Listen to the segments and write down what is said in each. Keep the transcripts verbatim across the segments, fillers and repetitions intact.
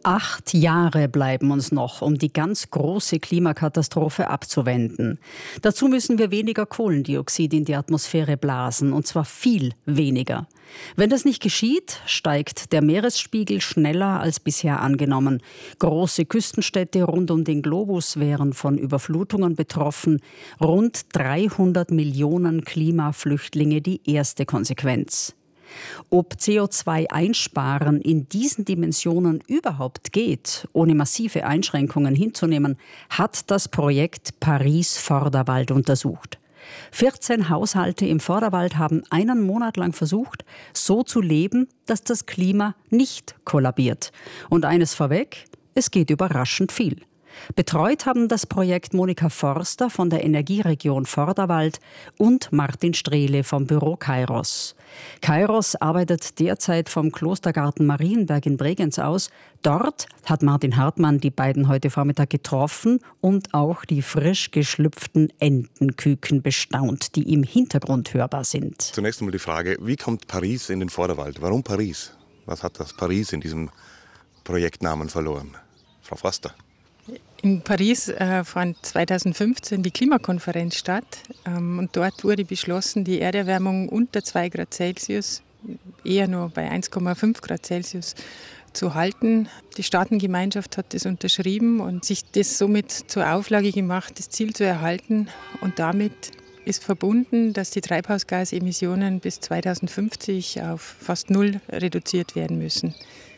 Acht Jahre bleiben uns noch, um die ganz große Klimakatastrophe abzuwenden. Dazu müssen wir weniger Kohlendioxid in die Atmosphäre blasen, und zwar viel weniger. Wenn das nicht geschieht, steigt der Meeresspiegel schneller als bisher angenommen. Große Küstenstädte rund um den Globus wären von Überflutungen betroffen. Rund dreihundert Millionen Klimaflüchtlinge die erste Konsequenz. Ob C O zwei Einsparen in diesen Dimensionen überhaupt geht, ohne massive Einschränkungen hinzunehmen, hat das Projekt Paris Vorderwald untersucht. vierzehn Haushalte im Vorderwald haben einen Monat lang versucht, so zu leben, dass das Klima nicht kollabiert. Und eines vorweg, es geht überraschend viel. Betreut haben das Projekt Monika Forster von der Energieregion Vorderwald und Martin Strehle vom Büro Kairos. Kairos arbeitet derzeit vom Klostergarten Marienberg in Bregenz aus. Dort hat Martin Hartmann die beiden heute Vormittag getroffen und auch die frisch geschlüpften Entenküken bestaunt, die im Hintergrund hörbar sind. Zunächst einmal die Frage, wie kommt Paris in den Vorderwald? Warum Paris? Was hat das Paris in diesem Projektnamen verloren? Frau Forster. In Paris äh, fand zweitausendfünfzehn die Klimakonferenz statt ähm, und dort wurde beschlossen, die Erderwärmung unter zwei Grad Celsius, eher nur bei eins Komma fünf Grad Celsius zu halten. Die Staatengemeinschaft hat das unterschrieben und sich das somit zur Auflage gemacht, das Ziel zu erhalten, und damit ist verbunden, dass die Treibhausgasemissionen bis zweitausendfünfzig auf fast null reduziert werden müssen.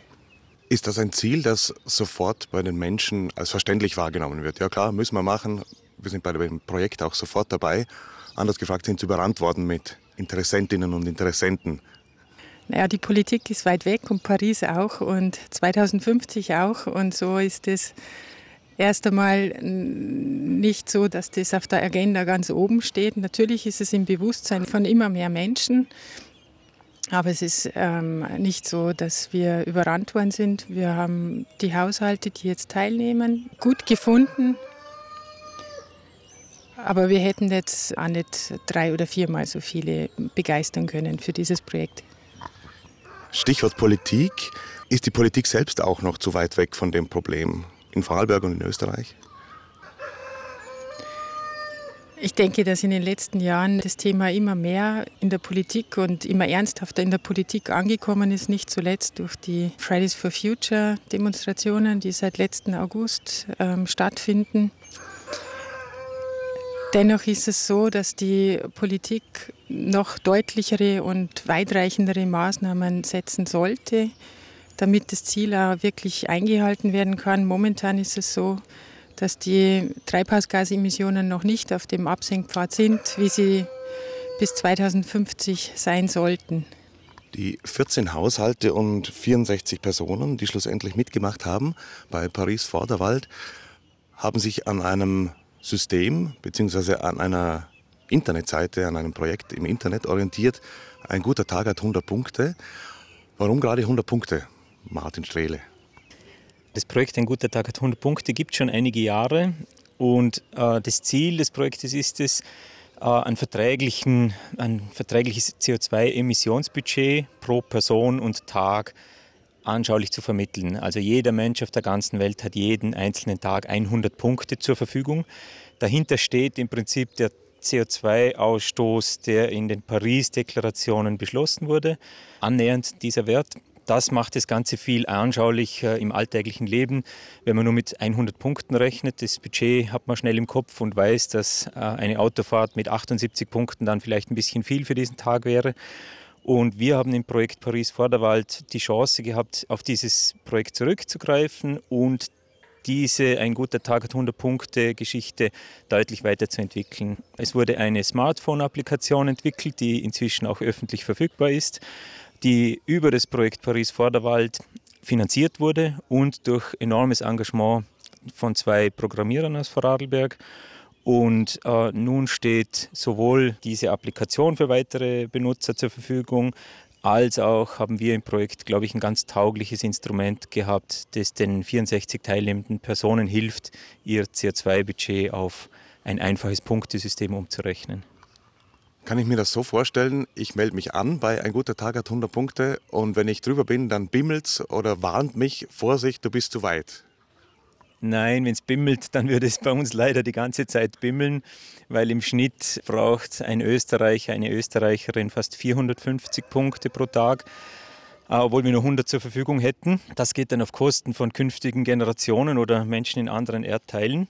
Ist das ein Ziel, das sofort bei den Menschen als verständlich wahrgenommen wird? Ja klar, müssen wir machen. Wir sind bei dem Projekt auch sofort dabei. Anders gefragt, sind Sie überrannt worden mit Interessentinnen und Interessenten? Naja, die Politik ist weit weg und Paris auch und zweitausendfünfzig auch. Und so ist es erst einmal nicht so, dass das auf der Agenda ganz oben steht. Natürlich ist es im Bewusstsein von immer mehr Menschen. Aber es ist ähm, nicht so, dass wir überrannt worden sind. Wir haben die Haushalte, die jetzt teilnehmen, gut gefunden. Aber wir hätten jetzt auch nicht drei oder viermal so viele begeistern können für dieses Projekt. Stichwort Politik. Ist die Politik selbst auch noch zu weit weg von dem Problem in Vorarlberg und in Österreich? Ich denke, dass in den letzten Jahren das Thema immer mehr in der Politik und immer ernsthafter in der Politik angekommen ist, nicht zuletzt durch die Fridays for Future Demonstrationen, die seit letzten August ähm, stattfinden. Dennoch ist es so, dass die Politik noch deutlichere und weitreichendere Maßnahmen setzen sollte, damit das Ziel auch wirklich eingehalten werden kann. Momentan ist es so, dass die Treibhausgasemissionen noch nicht auf dem Absenkpfad sind, wie sie bis zweitausendfünfzig sein sollten. Die vierzehn Haushalte und vierundsechzig Personen, die schlussendlich mitgemacht haben bei Paris Vorderwald, haben sich an einem System bzw. an einer Internetseite, an einem Projekt im Internet orientiert. Ein guter Tag hat hundert Punkte. Warum gerade hundert Punkte, Martin Strehle? Das Projekt Ein guter Tag hat hundert Punkte gibt schon einige Jahre und äh, das Ziel des Projektes ist es, äh, ein, verträglichen, ein verträgliches C O zwei Emissionsbudget pro Person und Tag anschaulich zu vermitteln. Also jeder Mensch auf der ganzen Welt hat jeden einzelnen Tag hundert Punkte zur Verfügung. Dahinter steht im Prinzip der C O zwei Ausstoß, der in den Paris-Deklarationen beschlossen wurde, annähernd dieser Wert. Das macht das Ganze viel anschaulicher im alltäglichen Leben, wenn man nur mit hundert Punkten rechnet. Das Budget hat man schnell im Kopf und weiß, dass eine Autofahrt mit achtundsiebzig Punkten dann vielleicht ein bisschen viel für diesen Tag wäre. Und wir haben im Projekt Paris Vorderwald die Chance gehabt, auf dieses Projekt zurückzugreifen und diese Ein guter Tag hat hundert Punkte Geschichte deutlich weiterzuentwickeln. Es wurde eine Smartphone-Applikation entwickelt, die inzwischen auch öffentlich verfügbar ist, die über das Projekt Paris Vorderwald finanziert wurde und durch enormes Engagement von zwei Programmierern aus Vorarlberg. Und äh, nun steht sowohl diese Applikation für weitere Benutzer zur Verfügung, als auch haben wir im Projekt, glaube ich, ein ganz taugliches Instrument gehabt, das den vierundsechzig teilnehmenden Personen hilft, ihr C O zwei Budget auf ein einfaches Punktesystem umzurechnen. Kann ich mir das so vorstellen, ich melde mich an bei Ein guter Tag hat hundert Punkte und wenn ich drüber bin, dann bimmelt's oder warnt mich, Vorsicht, du bist zu weit. Nein, wenn es bimmelt, dann würde es bei uns leider die ganze Zeit bimmeln, weil im Schnitt braucht ein Österreicher, eine Österreicherin fast vierhundertfünfzig Punkte pro Tag, obwohl wir nur hundert zur Verfügung hätten. Das geht dann auf Kosten von künftigen Generationen oder Menschen in anderen Erdteilen.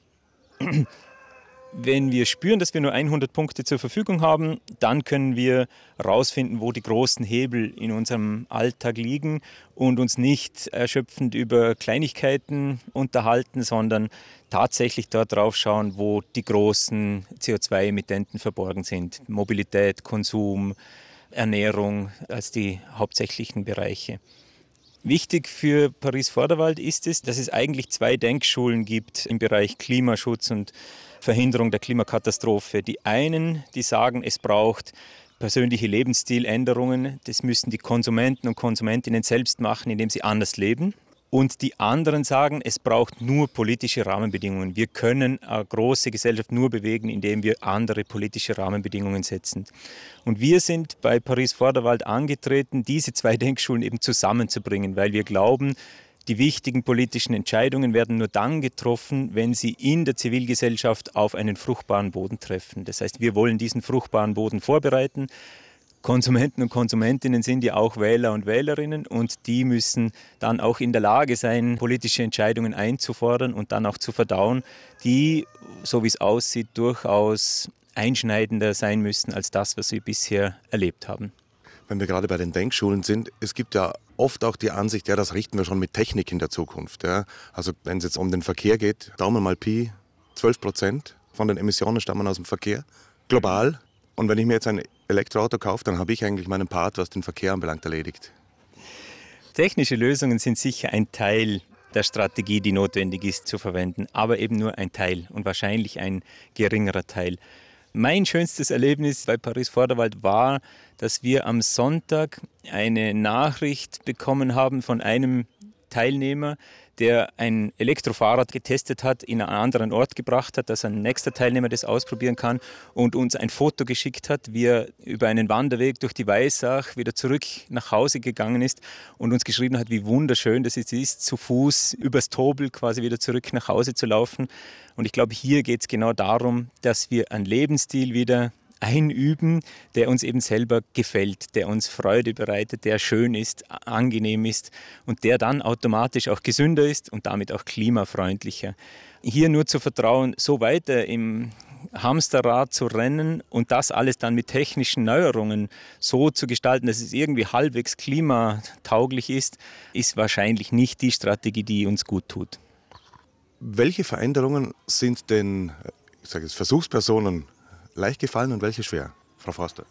Wenn wir spüren, dass wir nur hundert Punkte zur Verfügung haben, dann können wir herausfinden, wo die großen Hebel in unserem Alltag liegen und uns nicht erschöpfend über Kleinigkeiten unterhalten, sondern tatsächlich dort drauf schauen, wo die großen C O zwei Emittenten verborgen sind. Mobilität, Konsum, Ernährung als die hauptsächlichen Bereiche. Wichtig für Paris-Vorderwald ist es, dass es eigentlich zwei Denkschulen gibt im Bereich Klimaschutz und Verhinderung der Klimakatastrophe. Die einen, die sagen, es braucht persönliche Lebensstiländerungen. Das müssen die Konsumenten und Konsumentinnen selbst machen, indem sie anders leben. Und die anderen sagen, es braucht nur politische Rahmenbedingungen. Wir können eine große Gesellschaft nur bewegen, indem wir andere politische Rahmenbedingungen setzen. Und wir sind bei Paris-Vorderwald angetreten, diese zwei Denkschulen eben zusammenzubringen, weil wir glauben, die wichtigen politischen Entscheidungen werden nur dann getroffen, wenn sie in der Zivilgesellschaft auf einen fruchtbaren Boden treffen. Das heißt, wir wollen diesen fruchtbaren Boden vorbereiten. Konsumenten und Konsumentinnen sind ja auch Wähler und Wählerinnen und die müssen dann auch in der Lage sein, politische Entscheidungen einzufordern und dann auch zu verdauen, die, so wie es aussieht, durchaus einschneidender sein müssen als das, was wir bisher erlebt haben. Wenn wir gerade bei den Denkschulen sind, es gibt ja oft auch die Ansicht, ja, das richten wir schon mit Technik in der Zukunft. Ja. Also wenn es jetzt um den Verkehr geht, Daumen mal Pi, zwölf Prozent von den Emissionen stammen aus dem Verkehr, global. Und wenn ich mir jetzt ein Elektroauto kaufe, dann habe ich eigentlich meinen Part, was den Verkehr anbelangt, erledigt. Technische Lösungen sind sicher ein Teil der Strategie, die notwendig ist zu verwenden, aber eben nur ein Teil und wahrscheinlich ein geringerer Teil. Mein schönstes Erlebnis bei Paris-Vorderwald war, dass wir am Sonntag eine Nachricht bekommen haben von einem Teilnehmer, der ein Elektrofahrrad getestet hat, in einen anderen Ort gebracht hat, dass ein nächster Teilnehmer das ausprobieren kann und uns ein Foto geschickt hat, wie er über einen Wanderweg durch die Weissach wieder zurück nach Hause gegangen ist und uns geschrieben hat, wie wunderschön das ist, zu Fuß übers Tobel quasi wieder zurück nach Hause zu laufen. Und ich glaube, hier geht es genau darum, dass wir einen Lebensstil wieder einüben, der uns eben selber gefällt, der uns Freude bereitet, der schön ist, angenehm ist und der dann automatisch auch gesünder ist und damit auch klimafreundlicher. Hier nur zu vertrauen, so weiter im Hamsterrad zu rennen und das alles dann mit technischen Neuerungen so zu gestalten, dass es irgendwie halbwegs klimatauglich ist, ist wahrscheinlich nicht die Strategie, die uns gut tut. Welche Veränderungen sind den, ich sage jetzt, Versuchspersonen leicht gefallen und welche schwer, Frau Forster?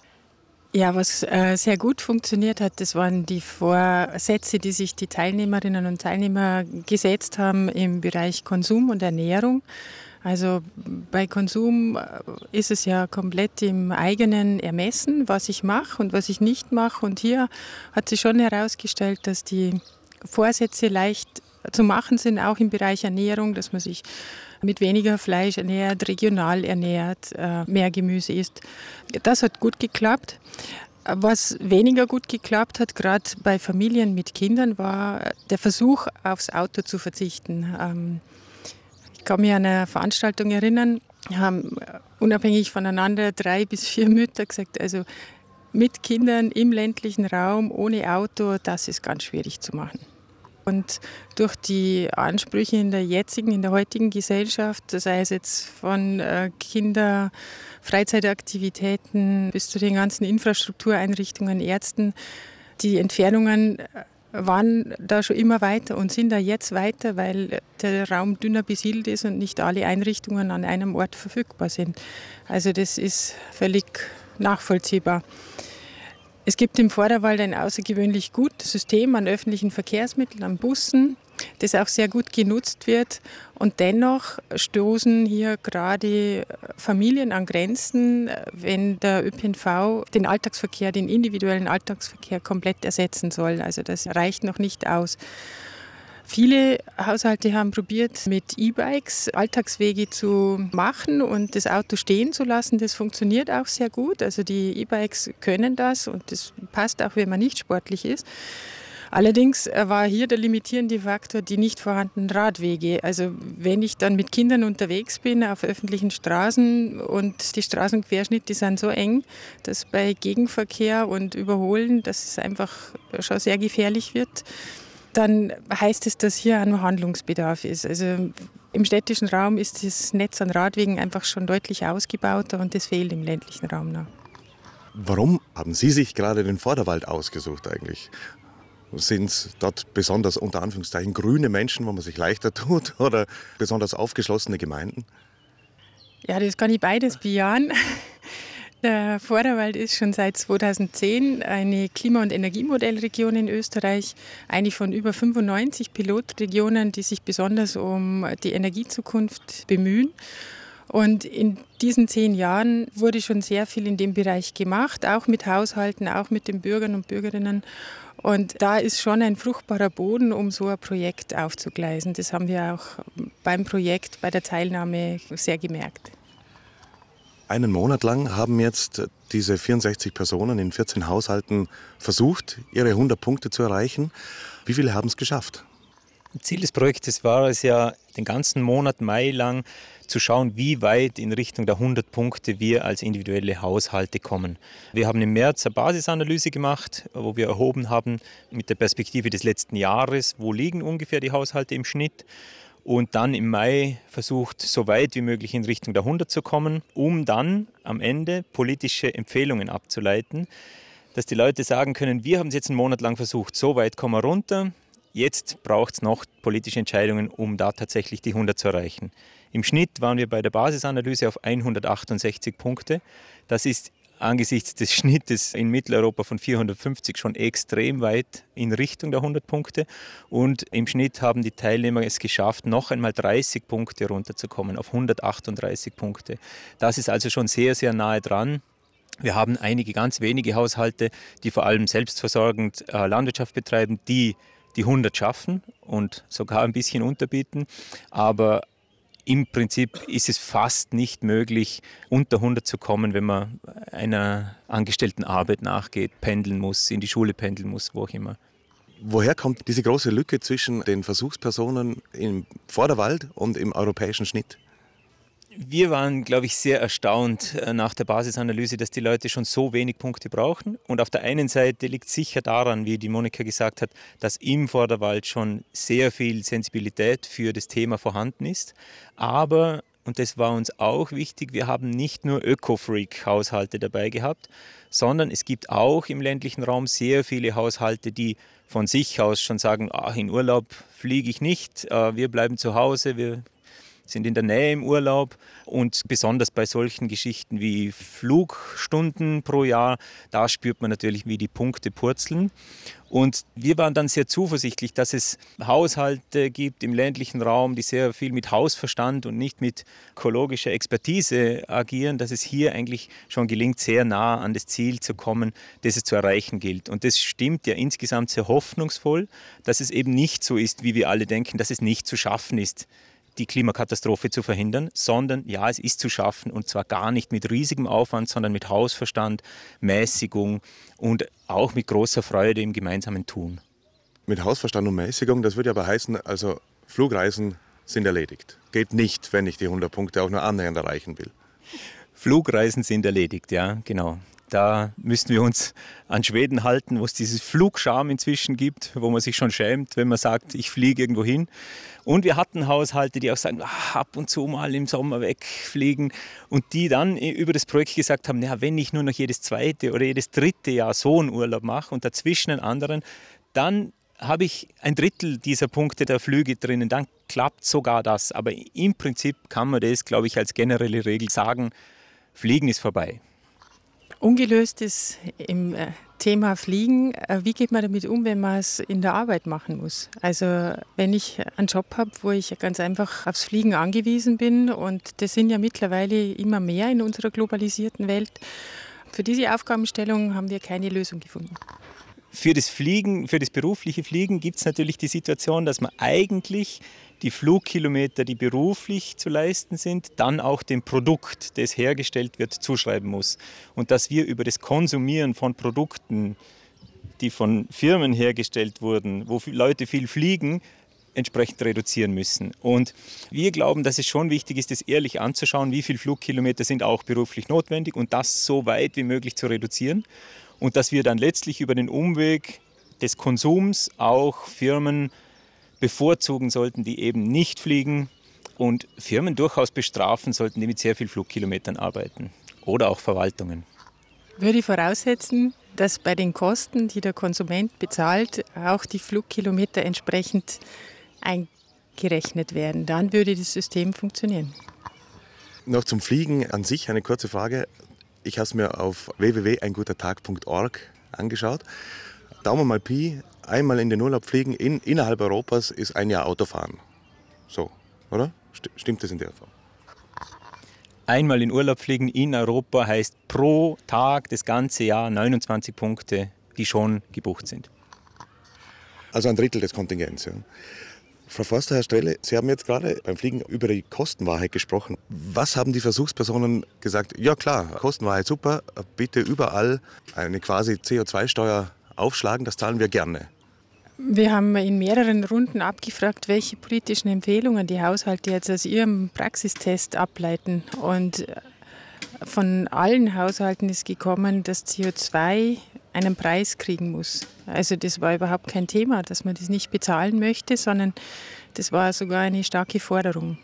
Ja, was äh, sehr gut funktioniert hat, das waren die Vorsätze, die sich die Teilnehmerinnen und Teilnehmer gesetzt haben im Bereich Konsum und Ernährung. Also bei Konsum ist es ja komplett im eigenen Ermessen, was ich mache und was ich nicht mache. Und hier hat sich schon herausgestellt, dass die Vorsätze leicht zu machen sind, auch im Bereich Ernährung, dass man sich mit weniger Fleisch ernährt, regional ernährt, mehr Gemüse isst. Das hat gut geklappt. Was weniger gut geklappt hat, gerade bei Familien mit Kindern, war der Versuch, aufs Auto zu verzichten. Ich kann mich an eine Veranstaltung erinnern, haben unabhängig voneinander drei bis vier Mütter gesagt, also mit Kindern im ländlichen Raum, ohne Auto, das ist ganz schwierig zu machen. Und durch die Ansprüche in der jetzigen, in der heutigen Gesellschaft, sei es jetzt von äh, Kinder, Freizeitaktivitäten bis zu den ganzen Infrastruktureinrichtungen, Ärzten, die Entfernungen waren da schon immer weiter und sind da jetzt weiter, weil der Raum dünner besiedelt ist und nicht alle Einrichtungen an einem Ort verfügbar sind. Also das ist völlig nachvollziehbar. Es gibt im Vorderwald ein außergewöhnlich gutes System an öffentlichen Verkehrsmitteln, an Bussen, das auch sehr gut genutzt wird. Und dennoch stoßen hier gerade Familien an Grenzen, wenn der Ö P N V den Alltagsverkehr, den individuellen Alltagsverkehr komplett ersetzen soll. Also das reicht noch nicht aus. Viele Haushalte haben probiert, mit E-Bikes Alltagswege zu machen und das Auto stehen zu lassen. Das funktioniert auch sehr gut. Also die E-Bikes können das und das passt auch, wenn man nicht sportlich ist. Allerdings war hier der limitierende Faktor die nicht vorhandenen Radwege. Also wenn ich dann mit Kindern unterwegs bin auf öffentlichen Straßen und die Straßenquerschnitte sind so eng, dass bei Gegenverkehr und Überholen, dass es einfach schon sehr gefährlich wird, dann heißt es, dass hier auch noch Handlungsbedarf ist. Also im städtischen Raum ist das Netz an Radwegen einfach schon deutlich ausgebauter und das fehlt im ländlichen Raum noch. Warum haben Sie sich gerade den Vorderwald ausgesucht eigentlich? Sind es dort besonders unter Anführungszeichen grüne Menschen, wo man sich leichter tut, oder besonders aufgeschlossene Gemeinden? Ja, das kann ich beides bejahen. Der Vorderwald ist schon seit zweitausendzehn eine Klima- und Energiemodellregion in Österreich, eine von über fünfundneunzig Pilotregionen, die sich besonders um die Energiezukunft bemühen. Und in diesen zehn Jahren wurde schon sehr viel in dem Bereich gemacht, auch mit Haushalten, auch mit den Bürgern und Bürgerinnen. Und da ist schon ein fruchtbarer Boden, um so ein Projekt aufzugleisen. Das haben wir auch beim Projekt, bei der Teilnahme sehr gemerkt. Einen Monat lang haben jetzt diese vierundsechzig Personen in vierzehn Haushalten versucht, ihre hundert Punkte zu erreichen. Wie viele haben es geschafft? Ziel des Projektes war es ja, den ganzen Monat Mai lang zu schauen, wie weit in Richtung der hundert Punkte wir als individuelle Haushalte kommen. Wir haben im März eine Basisanalyse gemacht, wo wir erhoben haben mit der Perspektive des letzten Jahres, wo liegen ungefähr die Haushalte im Schnitt. Und dann im Mai versucht, so weit wie möglich in Richtung der hundert zu kommen, um dann am Ende politische Empfehlungen abzuleiten, dass die Leute sagen können, wir haben es jetzt einen Monat lang versucht, so weit kommen wir runter. Jetzt braucht es noch politische Entscheidungen, um da tatsächlich die hundert zu erreichen. Im Schnitt waren wir bei der Basisanalyse auf hundertachtundsechzig Punkte. Das ist angesichts des Schnittes in Mitteleuropa von vierhundertfünfzig schon extrem weit in Richtung der hundert Punkte. Und im Schnitt haben die Teilnehmer es geschafft, noch einmal dreißig Punkte runterzukommen, auf hundertachtunddreißig Punkte. Das ist also schon sehr, sehr nahe dran. Wir haben einige ganz wenige Haushalte, die vor allem selbstversorgend äh, Landwirtschaft betreiben, die die hundert schaffen und sogar ein bisschen unterbieten. Aber im Prinzip ist es fast nicht möglich, unter hundert zu kommen, wenn man einer angestellten Arbeit nachgeht, pendeln muss, in die Schule pendeln muss, wo auch immer. Woher kommt diese große Lücke zwischen den Versuchspersonen im Vorderwald und im europäischen Schnitt? Wir waren, glaube ich, sehr erstaunt nach der Basisanalyse, dass die Leute schon so wenig Punkte brauchen. Und auf der einen Seite liegt sicher daran, wie die Monika gesagt hat, dass im Vorderwald schon sehr viel Sensibilität für das Thema vorhanden ist. Aber, und das war uns auch wichtig, wir haben nicht nur Öko-Freak-Haushalte dabei gehabt, sondern es gibt auch im ländlichen Raum sehr viele Haushalte, die von sich aus schon sagen, ach, in Urlaub fliege ich nicht, wir bleiben zu Hause, wir sind in der Nähe im Urlaub, und besonders bei solchen Geschichten wie Flugstunden pro Jahr, da spürt man natürlich, wie die Punkte purzeln. Und wir waren dann sehr zuversichtlich, dass es Haushalte gibt im ländlichen Raum, die sehr viel mit Hausverstand und nicht mit ökologischer Expertise agieren, dass es hier eigentlich schon gelingt, sehr nah an das Ziel zu kommen, das es zu erreichen gilt. Und das stimmt ja insgesamt sehr hoffnungsvoll, dass es eben nicht so ist, wie wir alle denken, dass es nicht zu schaffen ist, die Klimakatastrophe zu verhindern, sondern ja, es ist zu schaffen, und zwar gar nicht mit riesigem Aufwand, sondern mit Hausverstand, Mäßigung und auch mit großer Freude im gemeinsamen Tun. Mit Hausverstand und Mäßigung, das würde aber heißen, also Flugreisen sind erledigt. Geht nicht, wenn ich die hundert Punkte auch nur annähernd erreichen will. Flugreisen sind erledigt, ja, genau. Da müssten wir uns an Schweden halten, wo es dieses Flugscham inzwischen gibt, wo man sich schon schämt, wenn man sagt, ich fliege irgendwo hin. Und wir hatten Haushalte, die auch sagen, ach, ab und zu mal im Sommer wegfliegen, und die dann über das Projekt gesagt haben, ja, wenn ich nur noch jedes zweite oder jedes dritte Jahr so einen Urlaub mache und dazwischen einen anderen, dann habe ich ein Drittel dieser Punkte der Flüge drinnen, dann klappt sogar das. Aber im Prinzip kann man das, glaube ich, als generelle Regel sagen, Fliegen ist vorbei. Ungelöst ist im Thema Fliegen, wie geht man damit um, wenn man es in der Arbeit machen muss? Also wenn ich einen Job habe, wo ich ganz einfach aufs Fliegen angewiesen bin, und das sind ja mittlerweile immer mehr in unserer globalisierten Welt, für diese Aufgabenstellung haben wir keine Lösung gefunden. Für das Fliegen, für das berufliche Fliegen gibt es natürlich die Situation, dass man eigentlich die Flugkilometer, die beruflich zu leisten sind, dann auch dem Produkt, das hergestellt wird, zuschreiben muss. Und dass wir über das Konsumieren von Produkten, die von Firmen hergestellt wurden, wo Leute viel fliegen, entsprechend reduzieren müssen. Und wir glauben, dass es schon wichtig ist, das ehrlich anzuschauen, wie viele Flugkilometer sind auch beruflich notwendig und das so weit wie möglich zu reduzieren. Und dass wir dann letztlich über den Umweg des Konsums auch Firmen bevorzugen sollten, die eben nicht fliegen und Firmen durchaus bestrafen sollten, die mit sehr vielen Flugkilometern arbeiten oder auch Verwaltungen. Würde ich voraussetzen, dass bei den Kosten, die der Konsument bezahlt, auch die Flugkilometer entsprechend eingerechnet werden. Dann würde das System funktionieren. Noch zum Fliegen an sich eine kurze Frage. Ich habe es mir auf w w w punkt ein guter tag punkt org angeschaut. Daumen mal Pi, einmal in den Urlaub fliegen in, innerhalb Europas ist ein Jahr Autofahren. So, oder? Stimmt das in der Form? Einmal in Urlaub fliegen in Europa heißt pro Tag das ganze Jahr neunundzwanzig Punkte, die schon gebucht sind. Also ein Drittel des Kontingents. Ja. Frau Forster, Herr Strehle, Sie haben jetzt gerade beim Fliegen über die Kostenwahrheit gesprochen. Was haben die Versuchspersonen gesagt? Ja klar, Kostenwahrheit super, bitte überall eine quasi C O zwei Steuer aufschlagen, das zahlen wir gerne. Wir haben in mehreren Runden abgefragt, welche politischen Empfehlungen die Haushalte jetzt aus ihrem Praxistest ableiten. Und von allen Haushalten ist gekommen, dass C O zwei einen Preis kriegen muss. Also das war überhaupt kein Thema, dass man das nicht bezahlen möchte, sondern das war sogar eine starke Forderung.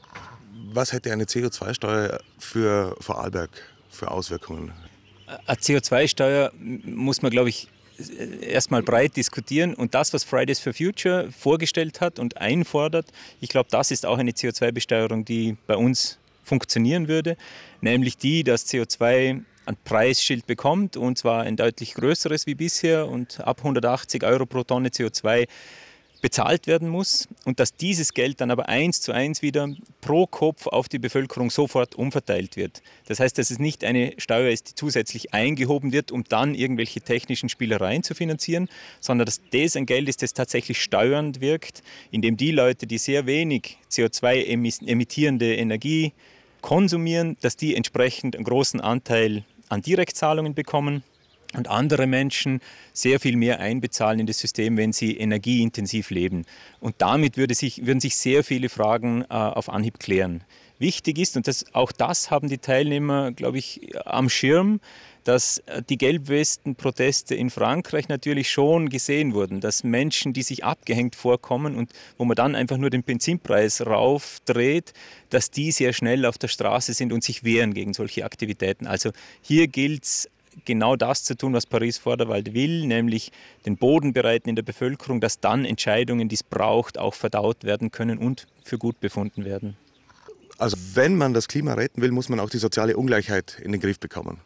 Was hätte eine C O zwei Steuer für Vorarlberg für Auswirkungen? Eine C O zwei Steuer muss man, glaube ich, erstmal breit diskutieren. Und das, was Fridays for Future vorgestellt hat und einfordert, ich glaube, das ist auch eine C O zwei Besteuerung, die bei uns funktionieren würde. Nämlich die, dass C O zwei ein Preisschild bekommt, und zwar ein deutlich größeres wie bisher und ab hundertachtzig Euro pro Tonne C O zwei bezahlt werden muss und dass dieses Geld dann aber eins zu eins wieder pro Kopf auf die Bevölkerung sofort umverteilt wird. Das heißt, dass es nicht eine Steuer ist, die zusätzlich eingehoben wird, um dann irgendwelche technischen Spielereien zu finanzieren, sondern dass das ein Geld ist, das tatsächlich steuernd wirkt, indem die Leute, die sehr wenig C O zwei emittierende Energie konsumieren, dass die entsprechend einen großen Anteil an Direktzahlungen bekommen und andere Menschen sehr viel mehr einbezahlen in das System, wenn sie energieintensiv leben. Und damit würde sich, würden sich sehr viele Fragen äh, auf Anhieb klären. Wichtig ist, und das, auch das haben die Teilnehmer, glaube ich, am Schirm, dass die Gelbwesten-Proteste in Frankreich natürlich schon gesehen wurden, dass Menschen, die sich abgehängt vorkommen und wo man dann einfach nur den Benzinpreis raufdreht, dass die sehr schnell auf der Straße sind und sich wehren gegen solche Aktivitäten. Also hier gilt es, genau das zu tun, was Paris Vorderwald will, nämlich den Boden bereiten in der Bevölkerung, dass dann Entscheidungen, die es braucht, auch verdaut werden können und für gut befunden werden. Also wenn man das Klima retten will, muss man auch die soziale Ungleichheit in den Griff bekommen.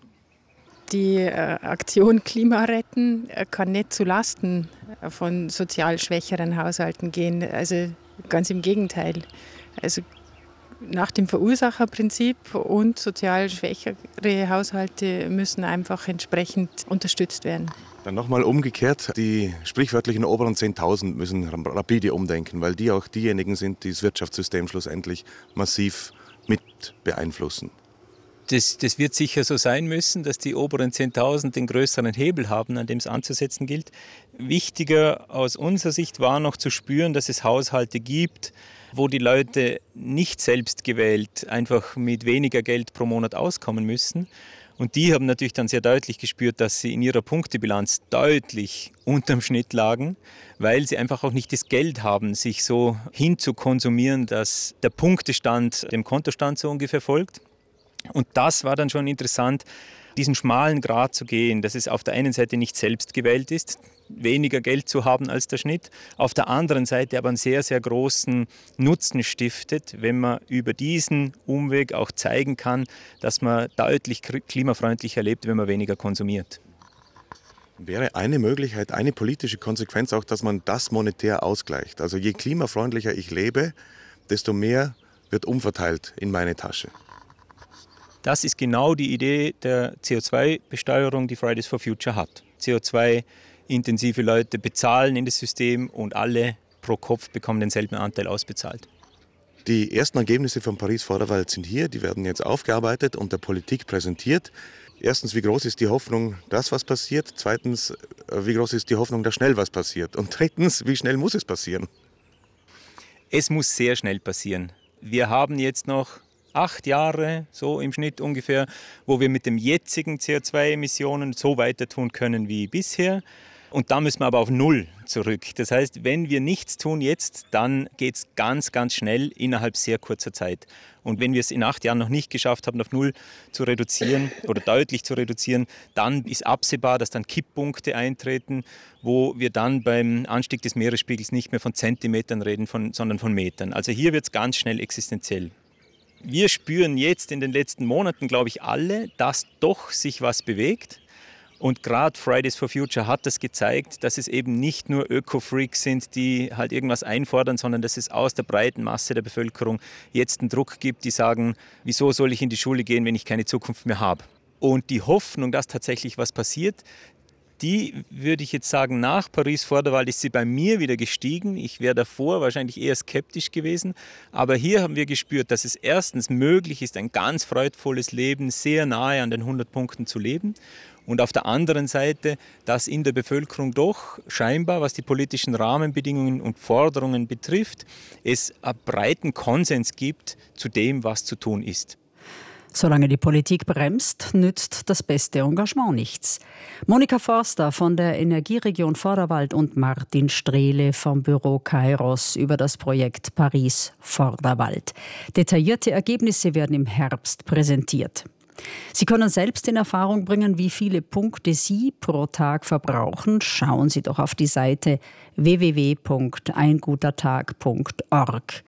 Die äh, Aktion Klima retten äh, kann nicht zulasten von sozial schwächeren Haushalten gehen. Also ganz im Gegenteil. Also nach dem Verursacherprinzip und sozial schwächere Haushalte müssen einfach entsprechend unterstützt werden. Dann nochmal umgekehrt, die sprichwörtlichen oberen zehntausend müssen rapide umdenken, weil die auch diejenigen sind, die das Wirtschaftssystem schlussendlich massiv mit beeinflussen. Das, das wird sicher so sein müssen, dass die oberen zehntausend den größeren Hebel haben, an dem es anzusetzen gilt. Wichtiger aus unserer Sicht war noch zu spüren, dass es Haushalte gibt, wo die Leute nicht selbst gewählt einfach mit weniger Geld pro Monat auskommen müssen. Und die haben natürlich dann sehr deutlich gespürt, dass sie in ihrer Punktebilanz deutlich unterm Schnitt lagen, weil sie einfach auch nicht das Geld haben, sich so hinzukonsumieren, dass der Punktestand dem Kontostand so ungefähr folgt. Und das war dann schon interessant, diesen schmalen Grat zu gehen, dass es auf der einen Seite nicht selbst gewählt ist, weniger Geld zu haben als der Schnitt, auf der anderen Seite aber einen sehr, sehr großen Nutzen stiftet, wenn man über diesen Umweg auch zeigen kann, dass man deutlich klimafreundlicher lebt, wenn man weniger konsumiert. Wäre eine Möglichkeit, eine politische Konsequenz auch, dass man das monetär ausgleicht. Also je klimafreundlicher ich lebe, desto mehr wird umverteilt in meine Tasche. Das ist genau die Idee der C O zwei Besteuerung, die Fridays for Future hat. C O zwei intensive Leute bezahlen in das System und alle pro Kopf bekommen denselben Anteil ausbezahlt. Die ersten Ergebnisse von Paris-Vorderwald sind hier, die werden jetzt aufgearbeitet und der Politik präsentiert. Erstens, wie groß ist die Hoffnung, dass was passiert? Zweitens, wie groß ist die Hoffnung, dass schnell was passiert? Und drittens, wie schnell muss es passieren? Es muss sehr schnell passieren. Wir haben jetzt noch acht Jahre, so im Schnitt ungefähr, wo wir mit den jetzigen C O zwei Emissionen so weiter tun können wie bisher. Und da müssen wir aber auf Null zurück. Das heißt, wenn wir nichts tun jetzt, dann geht es ganz, ganz schnell innerhalb sehr kurzer Zeit. Und wenn wir es in acht Jahren noch nicht geschafft haben, auf Null zu reduzieren oder deutlich zu reduzieren, dann ist absehbar, dass dann Kipppunkte eintreten, wo wir dann beim Anstieg des Meeresspiegels nicht mehr von Zentimetern reden, von, sondern von Metern. Also hier wird es ganz schnell existenziell. Wir spüren jetzt in den letzten Monaten, glaube ich, alle, dass doch sich was bewegt. Und gerade Fridays for Future hat das gezeigt, dass es eben nicht nur Öko-Freaks sind, die halt irgendwas einfordern, sondern dass es aus der breiten Masse der Bevölkerung jetzt einen Druck gibt, die sagen, wieso soll ich in die Schule gehen, wenn ich keine Zukunft mehr habe? Und die Hoffnung, dass tatsächlich was passiert, die würde ich jetzt sagen, nach Paris-Vorderwald ist sie bei mir wieder gestiegen. Ich wäre davor wahrscheinlich eher skeptisch gewesen. Aber hier haben wir gespürt, dass es erstens möglich ist, ein ganz freudvolles Leben sehr nahe an den hundert Punkten zu leben. Und auf der anderen Seite, dass in der Bevölkerung doch scheinbar, was die politischen Rahmenbedingungen und Forderungen betrifft, es einen breiten Konsens gibt zu dem, was zu tun ist. Solange die Politik bremst, nützt das beste Engagement nichts. Monika Forster von der Energieregion Vorderwald und Martin Strehle vom Büro Kairos über das Projekt Paris-Vorderwald. Detaillierte Ergebnisse werden im Herbst präsentiert. Sie können selbst in Erfahrung bringen, wie viele Punkte Sie pro Tag verbrauchen. Schauen Sie doch auf die Seite w w w punkt ein guter tag punkt org.